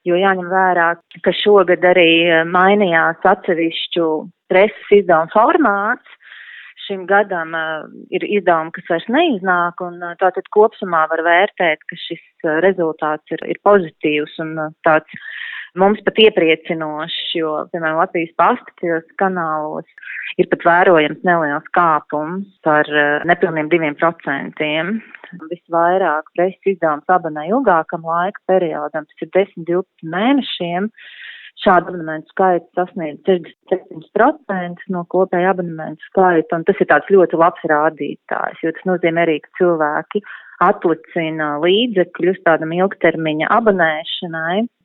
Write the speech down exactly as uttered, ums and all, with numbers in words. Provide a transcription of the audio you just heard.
jo jāņem vērā, ka šogad arī mainījās atsevišķu preses izdevuma formāts. Šim gadam uh, ir izdevumi, kas vairs neiznāk, un uh, tātad kopsumā var vērtēt, ka šis uh, rezultāts ir, ir pozitīvs un uh, tāds mums pat iepriecinošs, jo, piemēram, Latvijas pastāvjos kanālos ir pat vērojams neliels kāpums par uh, nepilniem diviem procentiem. Visvairāk preses izdevums abonē ilgākam laika periodam, tas ir desmit divpadsmit mēnešiem. Šādu abonementu skaits sasniedz sešdesmit septiņi procenti no kopēja abonementu skaita, un tas ir tāds ļoti labs rādītājs, jo tas nozīmē arī, ka cilvēki atlicina līdzekļus tādam ilgtermiņa abonēšanai.